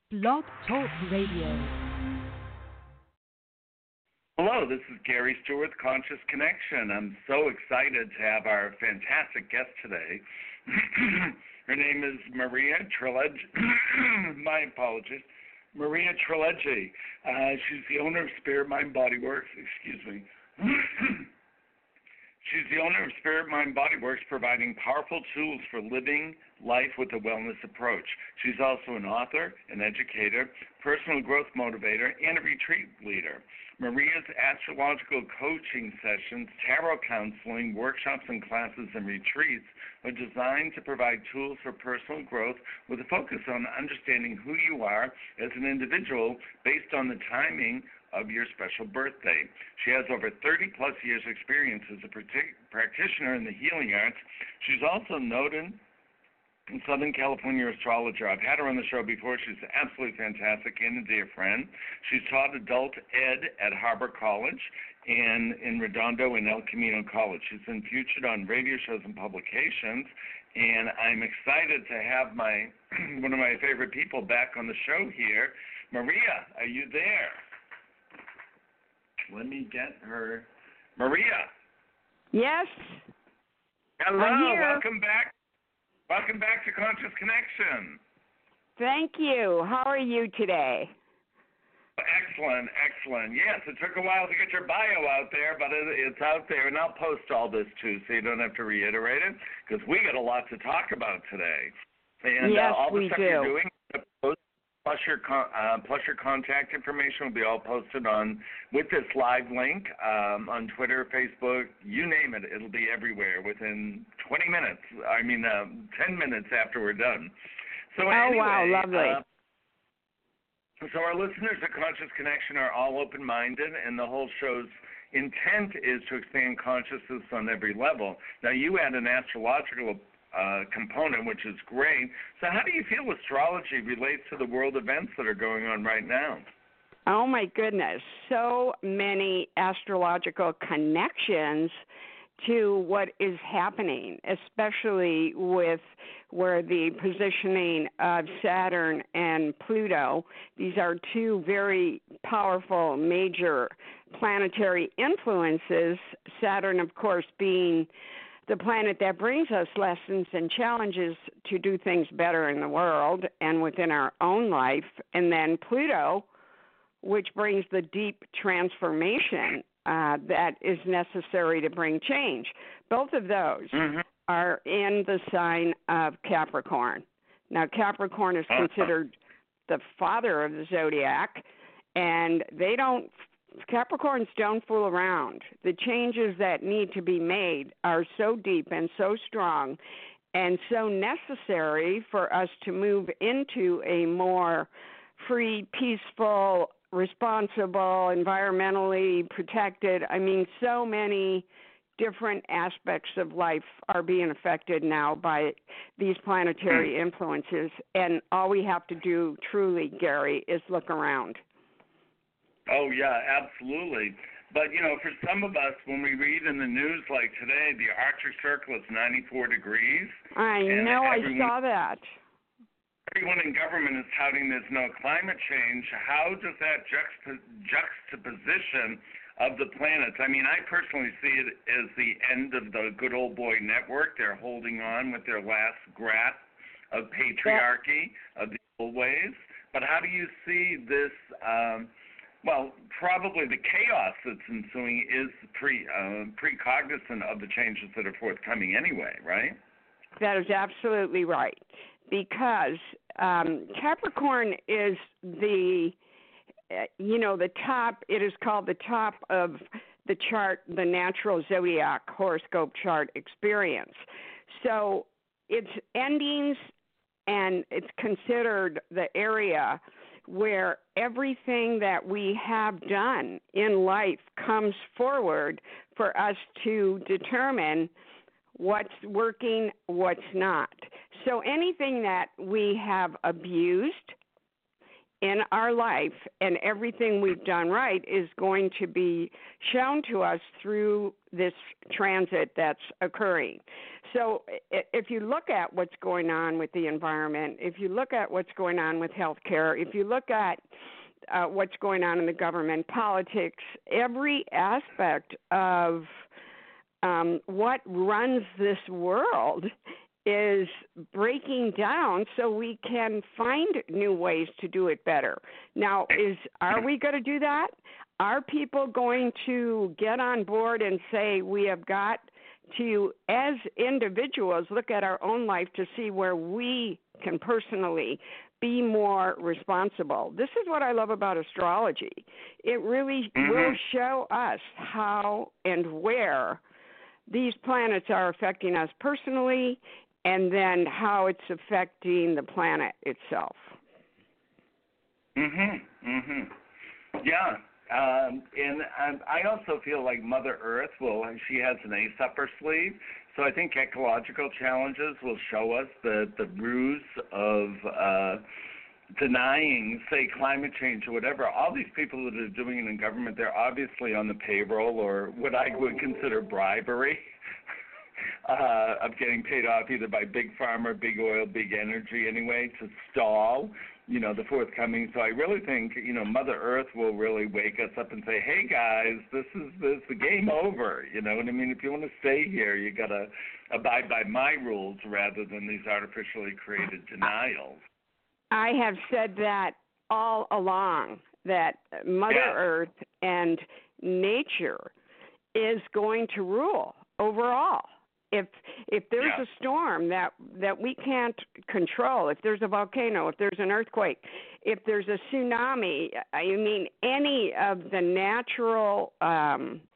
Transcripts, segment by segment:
Blog Talk Radio. Hello, this is Gary Stewart, Conscious Connection. I'm so excited to have our fantastic guest today. Her name is Maria Trileggi. My apologies. Maria Trileggi. She's the owner of Spirit Mind Body Works. Excuse me. She's the owner of Spirit Mind Body Works, providing powerful tools for living life with a wellness approach. She's also an author, an educator, personal growth motivator, and a retreat leader. Maria's astrological coaching sessions, tarot counseling, workshops and classes, and retreats are designed to provide tools for personal growth with a focus on understanding who you are as an individual based on the timing of your special birthday. She has over 30-plus years' experience as a practitioner in the healing arts. She's also noted in Southern California astrologer. I've had her on the show before. She's absolutely fantastic and a dear friend. She's taught adult ed at Harbor College and in Redondo and El Camino College. She's been featured on radio shows and publications, and I'm excited to have one of my favorite people back on the show here. Maria, are you there? Let me get her. Maria. Yes. Hello. I'm here. Welcome back. Welcome back to Conscious Connection. Thank you. How are you today? Excellent, excellent. Yes, it took a while to get your bio out there, but it's out there, and I'll post all this too, so you don't have to reiterate it, because we got a lot to talk about today. And yes, all the we stuff do. you're doing, plus your contact information will be all posted on with this live link on Twitter, Facebook, you name it. It'll be everywhere within 20 minutes. 10 minutes after we're done. So anyway, wow, lovely. So our listeners at Conscious Connection are all open-minded, and the whole show's intent is to expand consciousness on every level. Now, you add an astrological component, which is great. So how do you feel astrology relates to the world events that are going on right now? Oh, my goodness. So many astrological connections to what is happening, especially with where the positioning of Saturn and Pluto. These are two very powerful major planetary influences, Saturn, of course, being the planet that brings us lessons and challenges to do things better in the world and within our own life, and then Pluto, which brings the deep transformation that is necessary to bring change. Both of those are in the sign of Capricorn. Now, Capricorn is considered the father of the zodiac, and Capricorns don't fool around. The changes that need to be made are so deep and so strong and so necessary for us to move into a more free, peaceful, responsible, environmentally protected. So many different aspects of life are being affected now by these planetary influences, and all we have to do truly, Gary, is look around. Oh, yeah, absolutely. But, for some of us, when we read in the news like today, the Arctic Circle is 94 degrees. I know, I saw that. Everyone in government is touting there's no climate change. How does that juxtaposition of the planets? I personally see it as the end of the good old boy network. They're holding on with their last grasp of patriarchy, of the old ways. But how do you see this? Probably the chaos that's ensuing is precognizant of the changes that are forthcoming anyway, right? That is absolutely right, because Capricorn is the top. It is called the top of the chart, the natural zodiac horoscope chart experience. So it's endings, and it's considered the area where everything that we have done in life comes forward for us to determine what's working, what's not. So anything that we have abused in our life and everything we've done right is going to be shown to us through this transit that's occurring. So if you look at what's going on with the environment, if you look at what's going on with healthcare, if you look at what's going on in the government, politics, every aspect of what runs this world is breaking down so we can find new ways to do it better. Now, are we going to do that? Are people going to get on board and say we have got to, as individuals, look at our own life to see where we can personally be more responsible? This is what I love about astrology. It really will show us how and where these planets are affecting us personally, and then how it's affecting the planet itself. Yeah. And I also feel like Mother Earth she has an ace up her sleeve. So I think ecological challenges will show us the ruse of denying, say, climate change or whatever. All these people that are doing it in government, they're obviously on the payroll or what I would consider bribery. Of getting paid off either by Big Pharma, Big Oil, Big Energy anyway to stall, the forthcoming. So I really think, Mother Earth will really wake us up and say, hey, guys, this is the game over. You know what I mean? If you want to stay here, you got to abide by my rules rather than these artificially created denials. I have said that all along, that Mother Earth and nature is going to rule overall. If there's a storm that we can't control, if there's a volcano, if there's an earthquake, if there's a tsunami, I mean any of the natural, I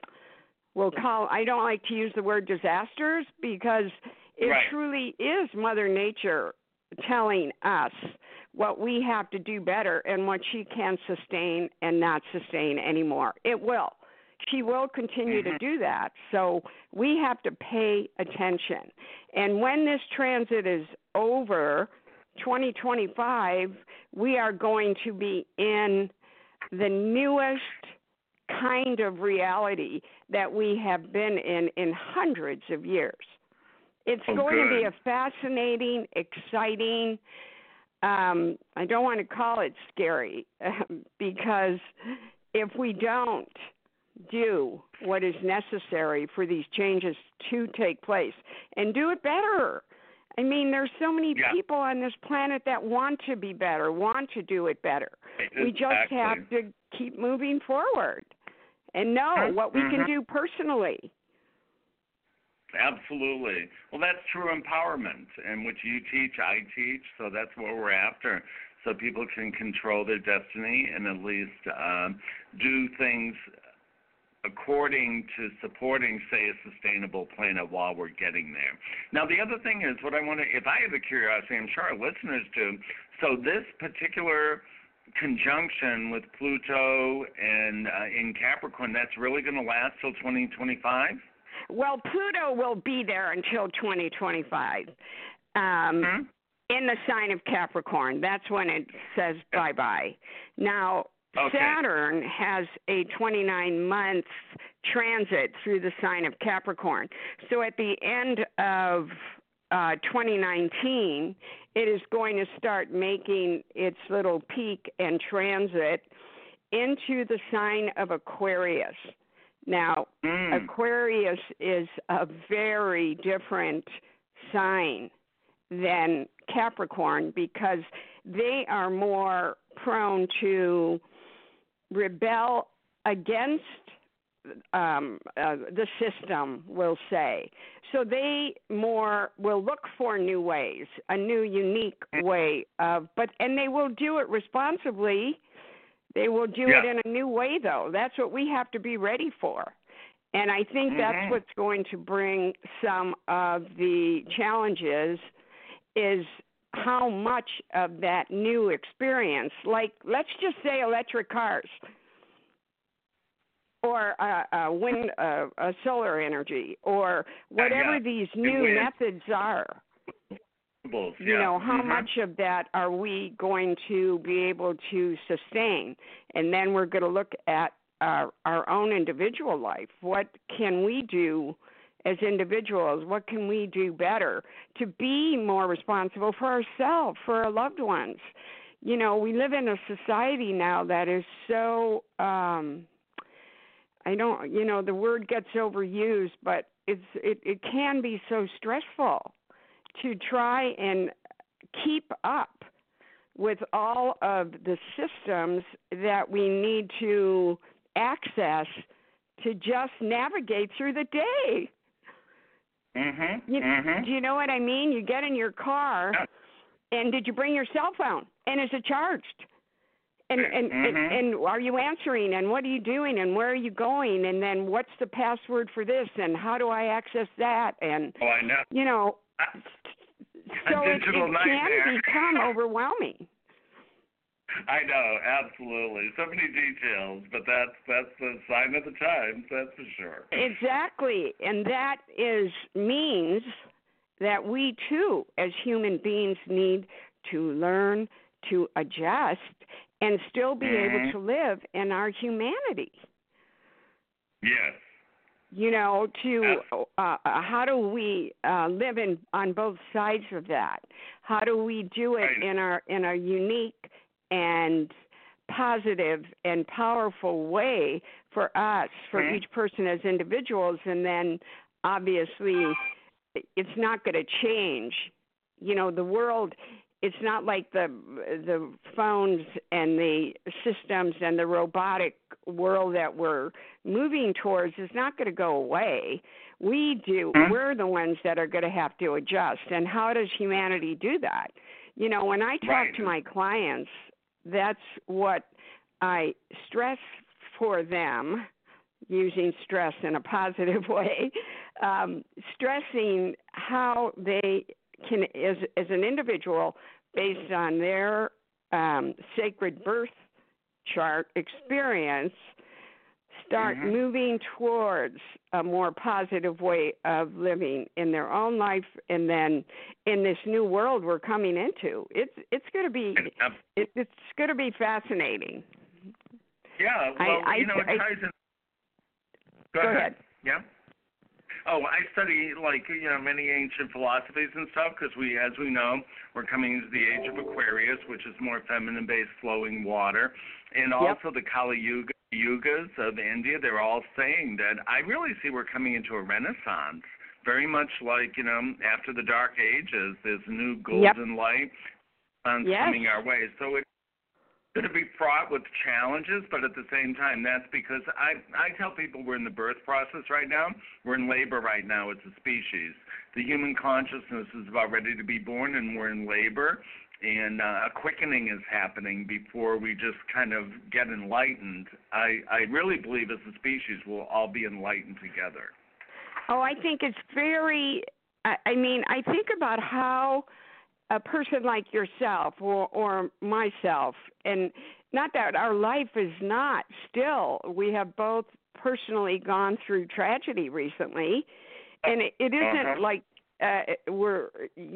don't like to use the word disasters because it truly is Mother Nature telling us what we have to do better and what she can sustain and not sustain anymore. It will. She will continue to do that. So we have to pay attention. And when this transit is over, 2025, we are going to be in the newest kind of reality that we have been in hundreds of years. It's going to be a fascinating, exciting, I don't want to call it scary, because if we don't do what is necessary for these changes to take place and do it better. I mean, there's so many people on this planet that want to be better, want to do it better. We just have to keep moving forward and know what we can do personally. Absolutely. Well, that's true empowerment, and what you teach, I teach, so that's what we're after, so people can control their destiny and at least do things according to supporting, say, a sustainable planet while we're getting there. Now, the other thing is, if I have a curiosity, I'm sure our listeners do, so this particular conjunction with Pluto and in Capricorn, that's really going to last till 2025? Well, Pluto will be there until 2025 in the sign of Capricorn. That's when it says bye-bye. Now, Saturn has a 29-month transit through the sign of Capricorn. So at the end of 2019, it is going to start making its little peak and transit into the sign of Aquarius. Now, Aquarius is a very different sign than Capricorn because they are more prone to rebel against the system, we'll say. So they more will look for new ways, a new, unique way of, and they will do it responsibly. They will do it in a new way, though. That's what we have to be ready for. And I think that's what's going to bring some of the challenges is how much of that new experience, like let's just say electric cars or wind, solar energy or whatever these new methods are. You know, how much of that are we going to be able to sustain? And then we're going to look at our own individual life. What can we do as individuals? What can we do better to be more responsible for ourselves, for our loved ones? You know, we live in a society now that is so, the word gets overused, but it can be so stressful to try and keep up with all of the systems that we need to access to just navigate through the day. Do you know what I mean? You get in your car, and did you bring your cell phone? And is it charged? And are you answering? And what are you doing? And where are you going? And then what's the password for this? And how do I access that? And I know. You know, so it can become overwhelming. I know, absolutely. So many details, but that's the sign of the times, that's for sure. Exactly, and that means that we too, as human beings, need to learn to adjust and still be able to live in our humanity. Yes. You know, how do we live on both sides of that? How do we do it in a unique and positive and powerful way for us, for each person as individuals? And then, obviously, it's not going to change. You know, the world. It's not like the phones and the systems and the robotic world that we're moving towards is not going to go away. We're the ones that are going to have to adjust. And how does humanity do that? You know, when I talk to my clients, that's what I stress for them, using stress in a positive way, stressing how they can, as an individual, based on their sacred birth chart experience, start moving towards a more positive way of living in their own life, and then in this new world we're coming into. It's going to be it's going to be fascinating. Yeah, well, it ties in. Go ahead. Yeah. Oh, I study many ancient philosophies and stuff because as we know, we're coming into the age of Aquarius, which is more feminine-based, flowing water, and also the Kali Yugas of India. They're all saying that I really see we're coming into a renaissance, very much like after the Dark Ages, there's a new golden light coming our way. So it's going to be fraught with challenges, but at the same time, that's because I tell people we're in the birth process right now. We're in labor right now as a species. The human consciousness is about ready to be born, and we're in labor, and a quickening is happening before we just kind of get enlightened. I really believe as a species we'll all be enlightened together. Oh, I think it's I think about how a person like yourself or myself, and not that our life is not still. We have both personally gone through tragedy recently, and it isn't like we're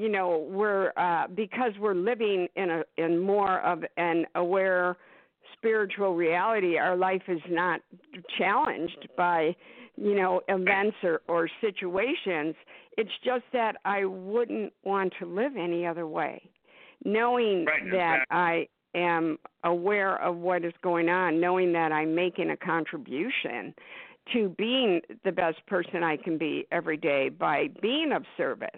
because we're living in more of an aware spiritual reality. Our life is not challenged by events or situations. It's just that I wouldn't want to live any other way, knowing that I am aware of what is going on, knowing that I'm making a contribution to being the best person I can be every day by being of service.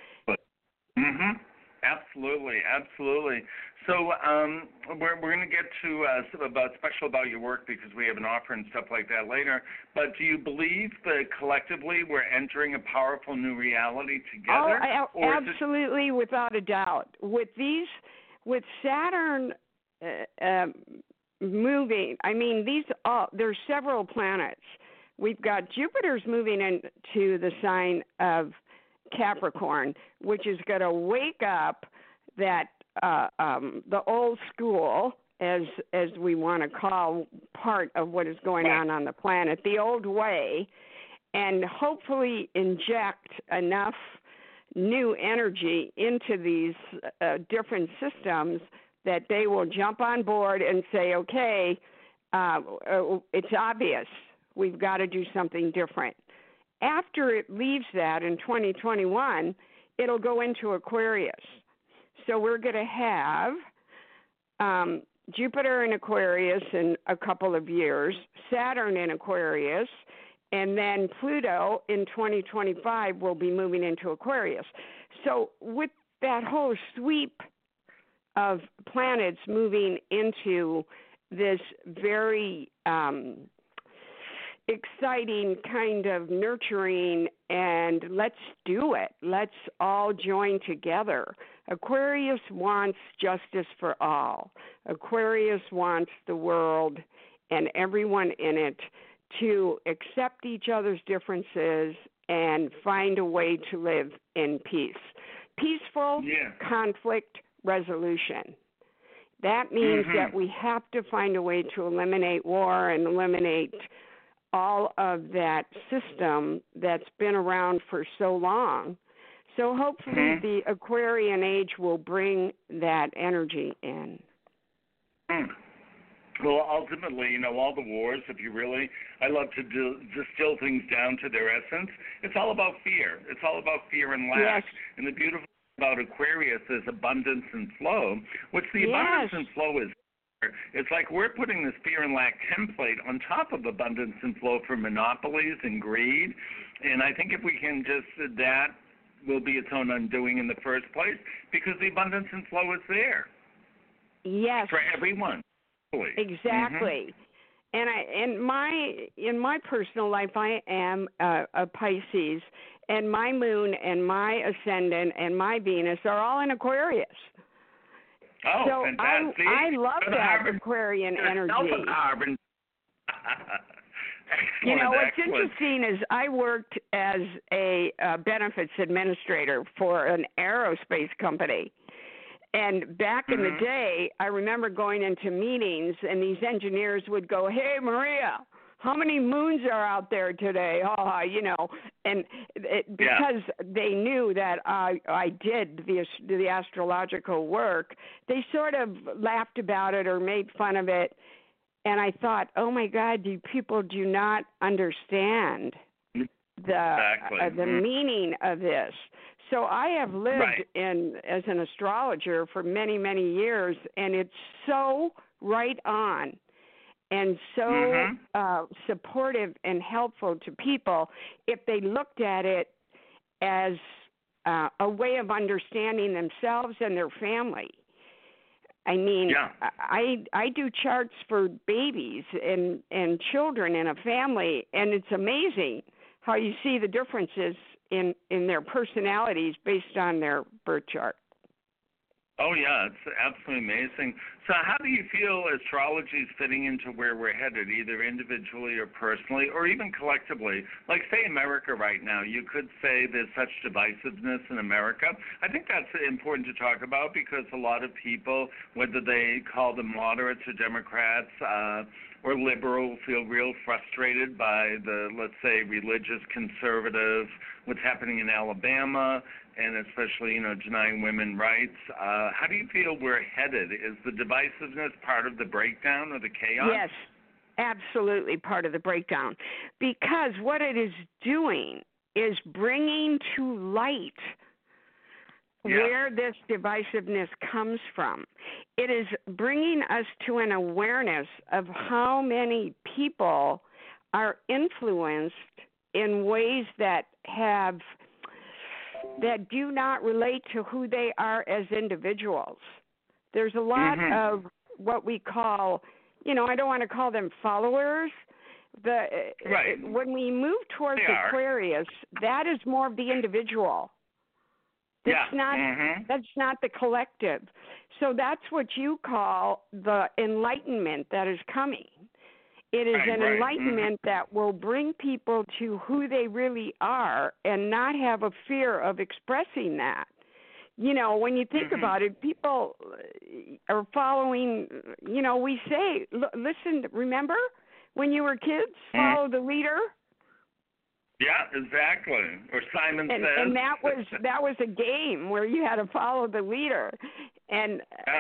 Absolutely, absolutely. So we're going to get to special about your work because we have an offer and stuff like that later. But do you believe that collectively we're entering a powerful new reality together? Oh, absolutely, without a doubt. With Saturn moving, there's several planets. We've got Jupiter's moving into the sign of Capricorn, which is going to wake up that the old school, as we want to call part of what is going on the planet, the old way, and hopefully inject enough new energy into these different systems that they will jump on board and say, okay, it's obvious. We've got to do something different. After it leaves that in 2021, it'll go into Aquarius. So we're going to have Jupiter in Aquarius in a couple of years, Saturn in Aquarius, and then Pluto in 2025 will be moving into Aquarius. So with that whole sweep of planets moving into this very exciting kind of nurturing and let's do it. Let's all join together. Aquarius wants justice for all. Aquarius wants the world and everyone in it to accept each other's differences and find a way to live in peace. Peaceful conflict resolution. That means that we have to find a way to eliminate war and eliminate all of that system that's been around for so long. So hopefully the Aquarian age will bring that energy in. Well, ultimately, all the wars, I love to distill things down to their essence. It's all about fear. It's all about fear and lack. Yes. And the beautiful thing about Aquarius is abundance and flow, which the abundance and flow is. It's like we're putting this fear and lack template on top of abundance and flow for monopolies and greed. And I think if we can that will be its own undoing in the first place because the abundance and flow is there. Yes. For everyone. Exactly. And in my personal life, I am a Pisces, and my moon and my ascendant and my Venus are all in Aquarius. Oh, so fantastic. I love that Aquarian energy. What's interesting is I worked as a benefits administrator for an aerospace company. And back in the day, I remember going into meetings, and these engineers would go, "Hey, Maria, how many moons are out there today?" And because they knew that I did the astrological work, they sort of laughed about it or made fun of it. And I thought, oh, my God, people do not understand the meaning of this. So I have lived as an astrologer for many, many years, and it's so right on and so supportive and helpful to people if they looked at it as a way of understanding themselves and their family. I mean, I do charts for babies and children in a family, and it's amazing how you see the differences in their personalities based on their birth chart. Oh, yeah, it's absolutely amazing. So how do you feel astrology is fitting into where we're headed, either individually or personally, or even collectively? Like, say, America right now, you could say there's such divisiveness in America. I think that's important to talk about because a lot of people, whether they call them moderates or Democrats or liberal, feel real frustrated by the, let's say, religious conservative, what's happening in Alabama, and especially, denying women rights. How do you feel we're headed? Is the divisiveness part of the breakdown or the chaos? Yes, absolutely part of the breakdown. Because what it is doing is bringing to light where this divisiveness comes from. It is bringing us to an awareness of how many people are influenced in ways that do not relate to who they are as individuals. There's a lot of what we call, I don't want to call them followers. When we move towards Aquarius, that is more of the individual. That's not the collective. So that's what you call the enlightenment that is coming. It is an enlightenment that will bring people to who they really are and not have a fear of expressing that. When you think about it, people are following, we say, listen, remember when you were kids, follow the leader? Yeah, exactly. Or Simon Says. And that was a game where you had to follow the leader. And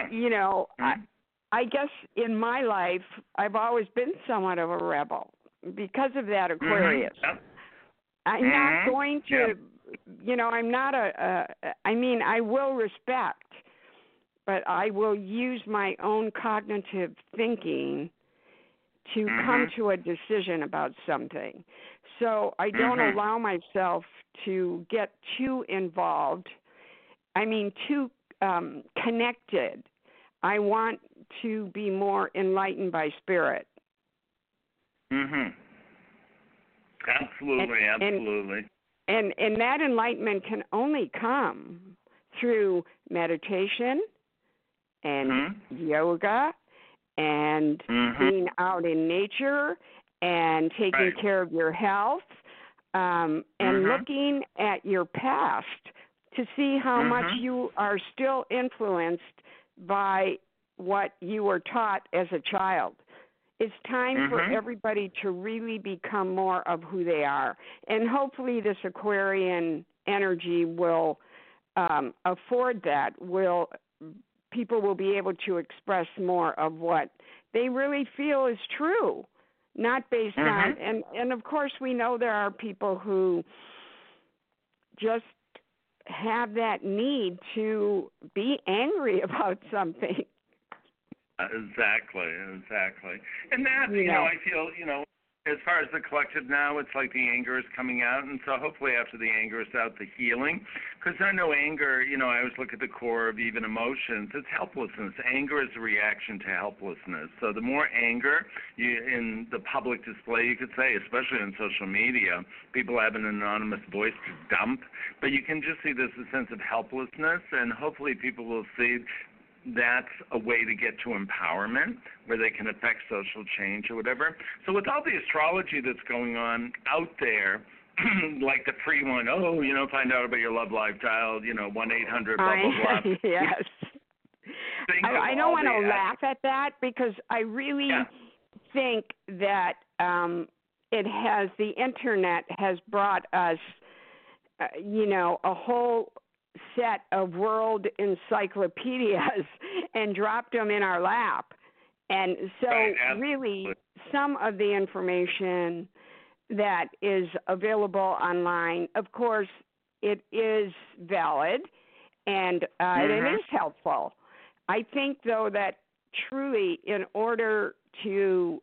I guess in my life I've always been somewhat of a rebel because of that Aquarius. Mm-hmm. Yep. I'm not going to, Yep. I'm not I will respect, but I will use my own cognitive thinking to come to a decision about something. So I don't allow myself to get too involved. Too connected. I want to be more enlightened by spirit. Absolutely, absolutely. And that enlightenment can only come through meditation and yoga and being out in nature and taking care of your health and looking at your past to see how much you are still influenced by what you were taught as a child. It's time for everybody to really become more of who they are. And hopefully this Aquarian energy will afford that. People will be able to express more of what they really feel is true, not based on, and of course we know there are people who just have that need to be angry about something. Exactly. And that, I feel, as far as the collective now, it's like the anger is coming out, and so hopefully after the anger is out, the healing. Because I know anger, I always look at the core of even emotions. It's helplessness. Anger is a reaction to helplessness. So the more anger in the public display, you could say, especially on social media, people have an anonymous voice to dump. But you can just see there's a sense of helplessness, and hopefully people will see that's a way to get to empowerment where they can affect social change or whatever. So with all the astrology that's going on out there, like the free one, find out about your love life, dial, 1-800, blah, blah, blah. Yes. I don't want to laugh at that because I really think that the internet has brought us, a whole set of world encyclopedias and dropped them in our lap. And so really some of the information that is available online, of course, it is valid and it is helpful. I think, though, that truly in order to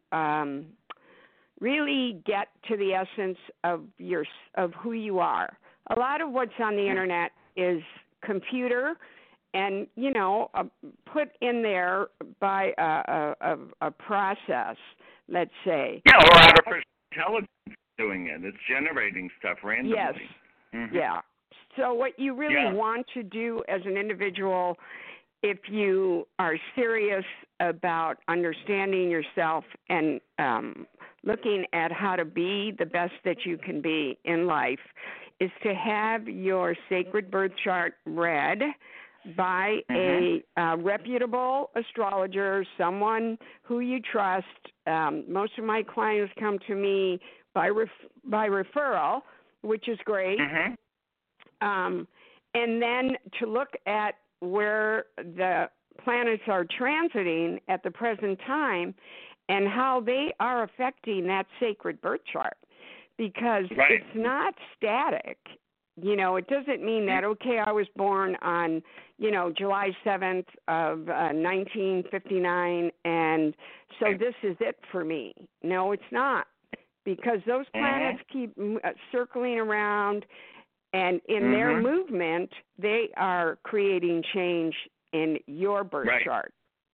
really get to the essence of who you are, a lot of what's on the internet is computer and, put in there by a process, let's say. Yeah, or artificial intelligence doing it. It's generating stuff randomly. Yes, yeah. So what you really want to do as an individual, if you are serious about understanding yourself and looking at how to be the best that you can be in life, is to have your sacred birth chart read by a reputable astrologer, someone who you trust. Most of my clients come to me by referral, which is great. And then to look at where the planets are transiting at the present time and how they are affecting that sacred birth chart. Because it's not static. It doesn't mean that, I was born on, July 7th of 1959, and so this is it for me. No, it's not. Because those planets keep circling around, and in their movement, they are creating change in your birth chart.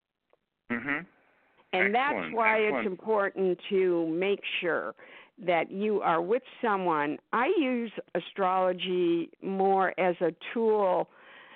And that's why it's important to make sure that you are with someone. I use astrology more as a tool.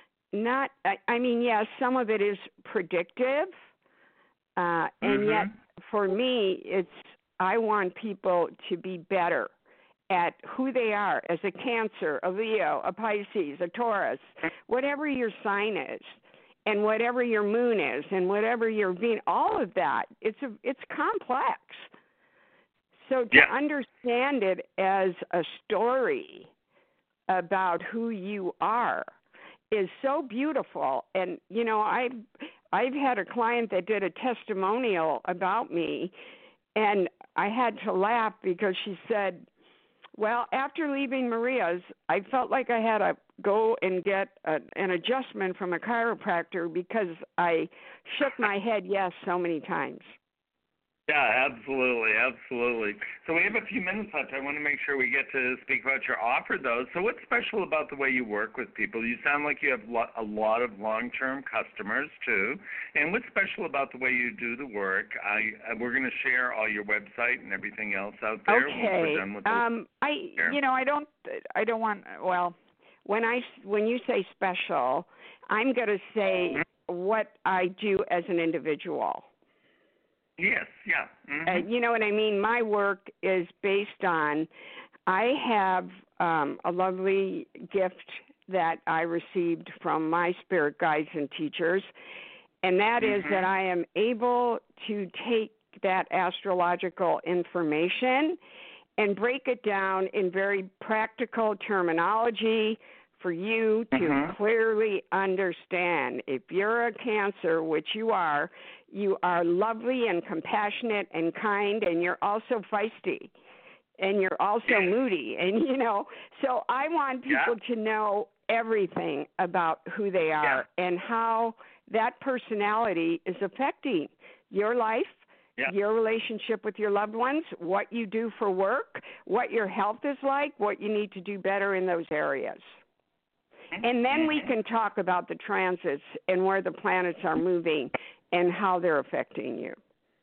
Yes, some of it is predictive, and yet for me, I want people to be better at who they are as a Cancer, a Leo, a Pisces, a Taurus, whatever your sign is, and whatever your moon is, and whatever your Venus, all of that. It's complex. So to understand it as a story about who you are is so beautiful. And you know, I've had a client that did a testimonial about me, and I had to laugh because she said, well, after leaving Maria's, I felt like I had to go and get an adjustment from a chiropractor because I shook my head yes so many times. Yeah, absolutely, absolutely. So we have a few minutes left. I want to make sure we get to speak about your offer, though. So what's special about the way you work with people? You sound like you have a lot of long-term customers, too. And what's special about the way you do the work? We're going to share all your website and everything else out there. Okay. Once we're done with I don't want. Well, when you say special, I'm going to say what I do as an individual. Yes, yeah. Mm-hmm. You know what I mean? My work is based on, I have a lovely gift that I received from my spirit guides and teachers, and that is that I am able to take that astrological information and break it down in very practical terminology for you to clearly understand. If you're a Cancer, which you are lovely and compassionate and kind, and you're also feisty, and you're also moody, and you know. So I want people to know everything about who they are and how that personality is affecting your life, your relationship with your loved ones, what you do for work, what your health is like, what you need to do better in those areas. And then we can talk about the transits and where the planets are moving and how they're affecting you.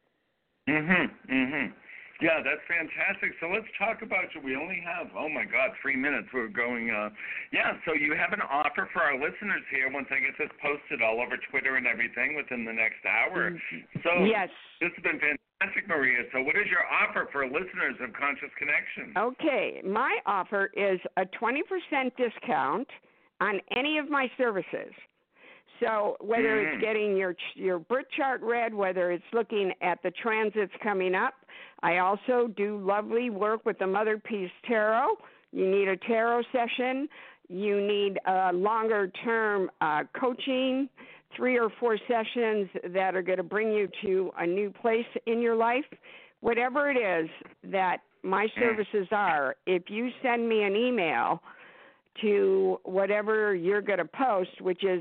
Yeah, that's fantastic. So let's talk about you. We only have, 3 minutes. We're going, so you have an offer for our listeners here once I get this posted all over Twitter and everything within the next hour. So this has been fantastic, Maria. So what is your offer for listeners of Conscious Connection? Okay, my offer is a 20% discount on any of my services. So whether it's getting your birth chart read, whether it's looking at the transits coming up, I also do lovely work with the Mother Peace Tarot. You need a tarot session. You need a longer-term coaching, 3 or 4 sessions that are going to bring you to a new place in your life. Whatever it is that my services are, if you send me an email to whatever you're going to post, which is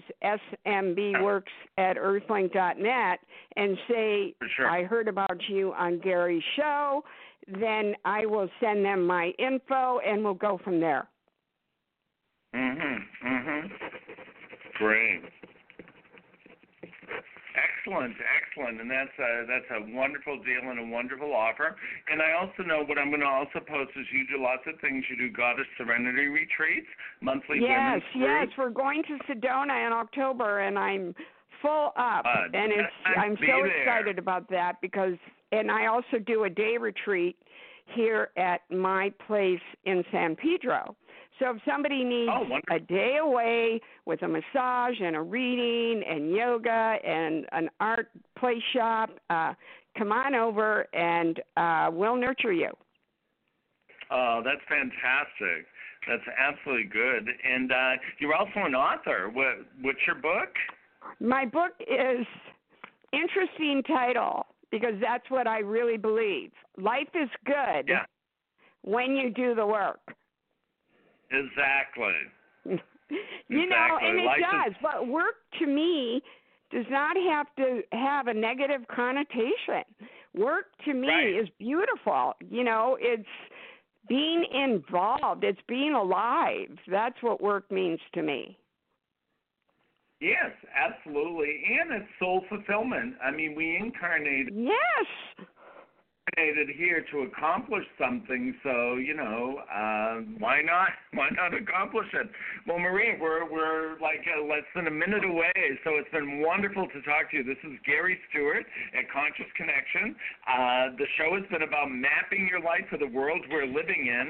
smbworks@earthlink.net, and say, I heard about you on Gary's show, then I will send them my info, and we'll go from there. Great. Excellent, and that's a wonderful deal and a wonderful offer. And I also know what I'm going to also post is you do lots of things. You do Goddess Serenity retreats, monthly women's groups. Yes, we're going to Sedona in October, and I'm full up, and I'm so excited about that and I also do a day retreat here at my place in San Pedro. So if somebody needs a day away with a massage and a reading and yoga and an art play shop, come on over and we'll nurture you. Oh, that's fantastic. That's absolutely good. And you're also an author. What's your book? My book is interesting title because that's what I really believe. Life is good when you do the work. Exactly. You know, and it does. But work, to me, does not have to have a negative connotation. Work, to me, is beautiful. You know, it's being involved. It's being alive. That's what work means to me. Yes, absolutely. And it's soul fulfillment. I mean, we incarnated. Yes. Here to accomplish something, so why not accomplish it? Well, Marie, we're like less than a minute away, so it's been wonderful to talk to you. This is Gary Stewart at Conscious Connection. The show has been about mapping your life for the world we're living in.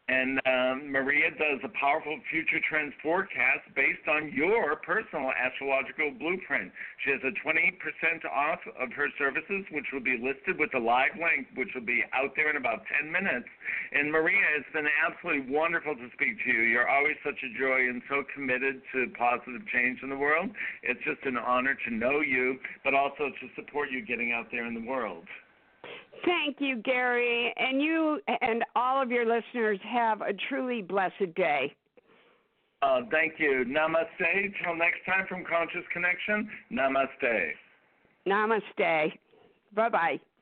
And Maria does a powerful future trends forecast based on your personal astrological blueprint. She has a 20% off of her services, which will be listed with a live link, which will be out there in about 10 minutes. And Maria, it's been absolutely wonderful to speak to you. You're always such a joy and so committed to positive change in the world. It's just an honor to know you, but also to support you getting out there in the world. Thank you, Gary. And you and all of your listeners have a truly blessed day. Thank you. Namaste. Till next time from Conscious Connection, namaste. Namaste. Bye-bye.